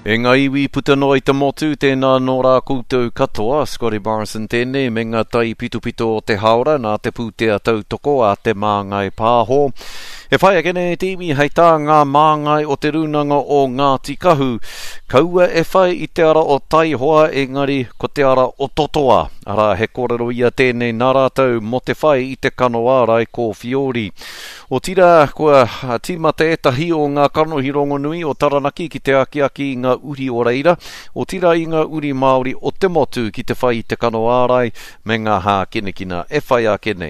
E ngā iwi putano i te motu, tēnā nō rā koutou katoa, Scotty Morrison tēnei, me ngā tai pito o te haora, nā te pūtea tautoko a te māngai pāho. E whai akene te iwi hei tā ngā māngai o te runanga o Ngāti Kahu. Kaua e whai i te ara o Taihoa, engari ko te ara o Totoa. Ara he kōrero ia tēnei nā rātou mo te whai i te kano ārai ko Fiori. O tira kua tīmata etahi o ngā kanohi rongonui o Taranaki ki te aki i ngā uri o Reira. O tira i ngā uri Māori o te motu ki te whai i te kano ārai me ngā hā kenekina. E whai a kenei.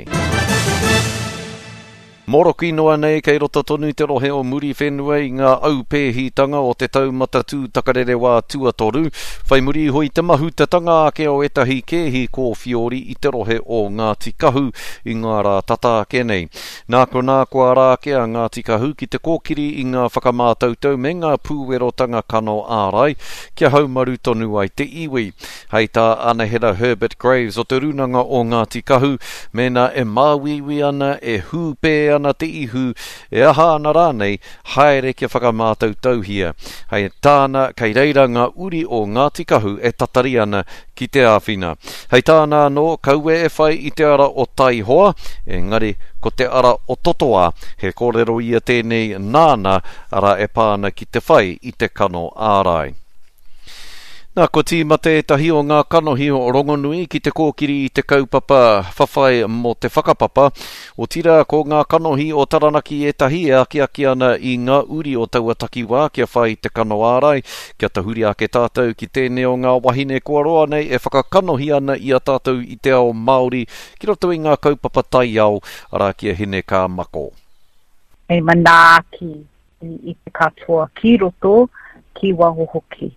Moro ki noa nei kei roto tonu te rohe o muri whenua i ngā au pēhitanga o te taumata tū takarere wā tuatoru. Whai muri hoi te mahu te tanga ake o etahi kehi ko Fiori i te rohe o Ngāti Kahu i ngā rā tata kenei. Nāko rā kea Ngāti Kahu ki te kōkiri i ngā whakamātautau me ngā pūwerotanga kano ārai kia haumaru tonu ai te iwi. Hei tā anahera Herbert Graves o te runanga o Ngāti Kahu mena e māwiwi ana e hūpē ana te ihu e aha ana rānei haere kia whakamātau tauhia. Hei tāna kei reira ngā uri o Ngāti Kahu e tatari ana ki te āwhina. Hei tāna no kaue e whai i te ara o Taihoa, engari ko te ara o Totoa, he kōrero ia tēnei nāna ara e pāna ki te whai i te kano ārai. Nā, ko tīmata etahi o ngā kanohi o rongonui ki te kōkiri i te kaupapa whawhai mo te whakapapa. O tira ko ngā kanohi o Taranaki etahi e aki ana i ngā uri o Tauatakiwā kia whai te kano ārai. Kia tahuri ake tātou ki tēnei o ngā wahine kua roa nei e whakakanohi ana i a tātou i te ao Māori ki roto i ngā kaupapa tai au ara kia hine ka mako. E manaaki i te katoa ki roto ki waho hoki.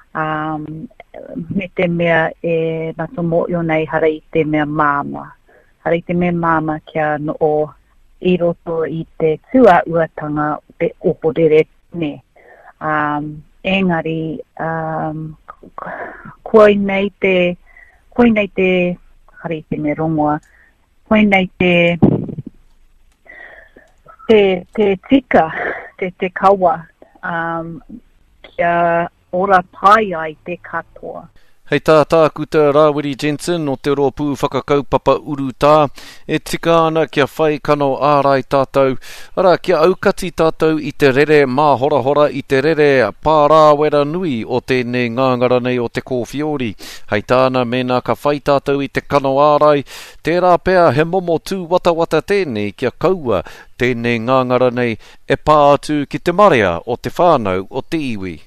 Me te mea e nato mo yo nei hara i te mea māma. Hara i te mea māma kia no o i roto i te tua uatanga te oporere ne. Engari, koe nei te, hara i te mea rongoa, koe nei te tika, te kawa, kia ora pai ai te katoa. Hei tā kuta Rawiri Jensen o te rōpū whakakaupapa uru tā, e tika ana kia whai kano ārai tātou, ara kia aukati tātou i te rere māhora i te rere pārāwera nui o tēnei ngāngara nei o te kōwhiori. Hei tāna mena ka whai tātou i te kano ārai, tērā pēr he momo tū wata tēnei kia kaua tēnei ngāngara nei e pā atu ki te marea o te whānau o te iwi.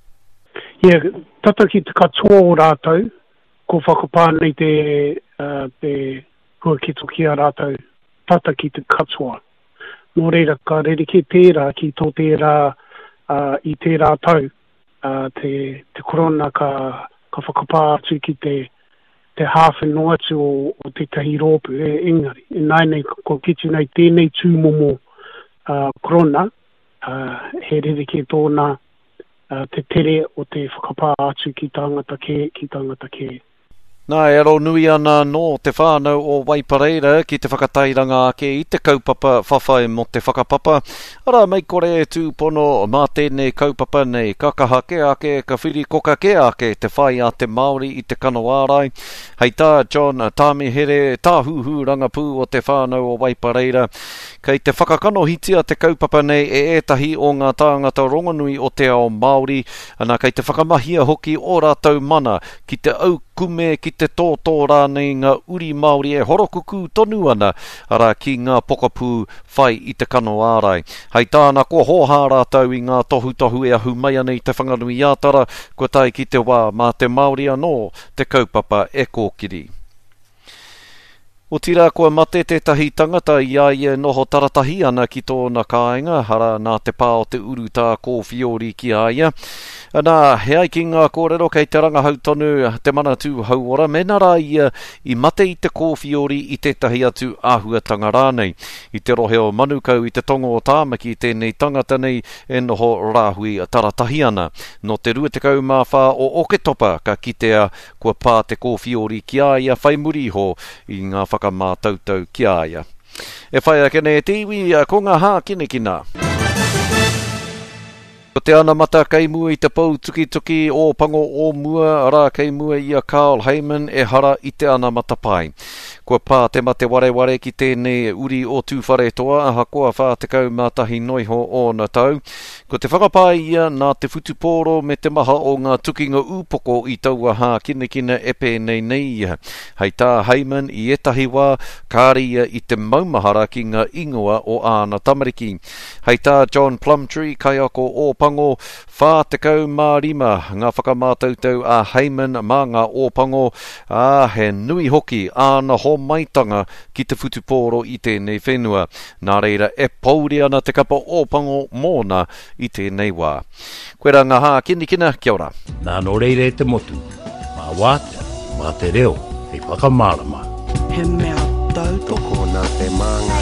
Tata ki te katoa o rātou, ko whakapā nei te hua ki toki a rātou, tata ki te katoa. Nō reira, ka rere ki tērā, ki tō tērā i te rātou, te korona ka whakapā atu ki te hāwhenua atu o te tahi rōpu, engari. E nai nei, ko kiti nei tēnei tūmomo korona, he rere ki tōna, te tere o te whakapā atu ki tangata ke. Nā, e aro nui ana no te whānau o Waipareira ki te whakatairanga ake i te kaupapa whawhai mo te whakapapa. Ara mei kore tūpono mā tēnei kaupapa nei kakaha ke ake, ka whiri koka ke ake te whai a te Māori i te kano ārai. Hei tā John Tāmihere, tāhuhu rangapū o te whānau o Waipareira. Kei te whakakanohitia te kaupapa nei e etahi o ngā tāngata rongonui o te ao Māori, ana kei te whakamahia hoki o rātou mana ki te au kume ki te tōtō rānei ngā uri Māori e horokuku tonu ana ara ki ngā pokapū whai i te kano ārai. Hei tāna ko hoha rātou i ngā tohu e ahu mai ana i te whanganui ātara, ko tai ki te wā mā te Māori anō te kaupapa e kōkiri. O tira kua mate tētahi tangata i ai noho taratahi ana ki tōna kāinga, hara nā te pā o te uru tā kōwhiori ki aia. Nā, he ai ki ngā kōrero kei te rangahau tonu te manatū hauora, mena rā i mate i te kōwhiori i tētahi atu āhuatanga rānei. I te rohe o manukau i te tongo o tāmaki tēnei tangata nei e noho rāhui taratahi ana. No te 24 whā o Oketopa ka kitea kua pā te kōwhiori ki aia whai muriho i ngā whakamātautau ki aia. E whai ake nei te iwi ko ngā hā kinekina. Ko te ana mata kei mua I te pau tuki o pango o mua, ara kei mua ia Carl Heyman e hara I te ana mata pai. Kua pā te mate wareware ki tēnei uri o tūwhare toa, aha koa whātekau mātahi noiho o na tau. Ko te whakapai ia nā te whutupōro me te maha o ngā tukinga upoko I taua hā kina epe nei ia. Hei tā Heyman I etahi wā, kāri ia I te maumahara ki ngā ingoa o āna tamariki. Hei tā John Plumtree, kai ako o pango, whātekau mā rima, ngā whakamātautau a Heyman mā ngā o pango, he nui hoki āna ho maitanga ki te whutupōro I tēnei whenua. Nā reira e pauri ana te kapa o pango mōna I tēnei wā. Koe rā ngā hā kina, kia ora. Nā no reire te motu, mā wātea, mā te reo, hei whakamārama. He mea tau toko nā te manga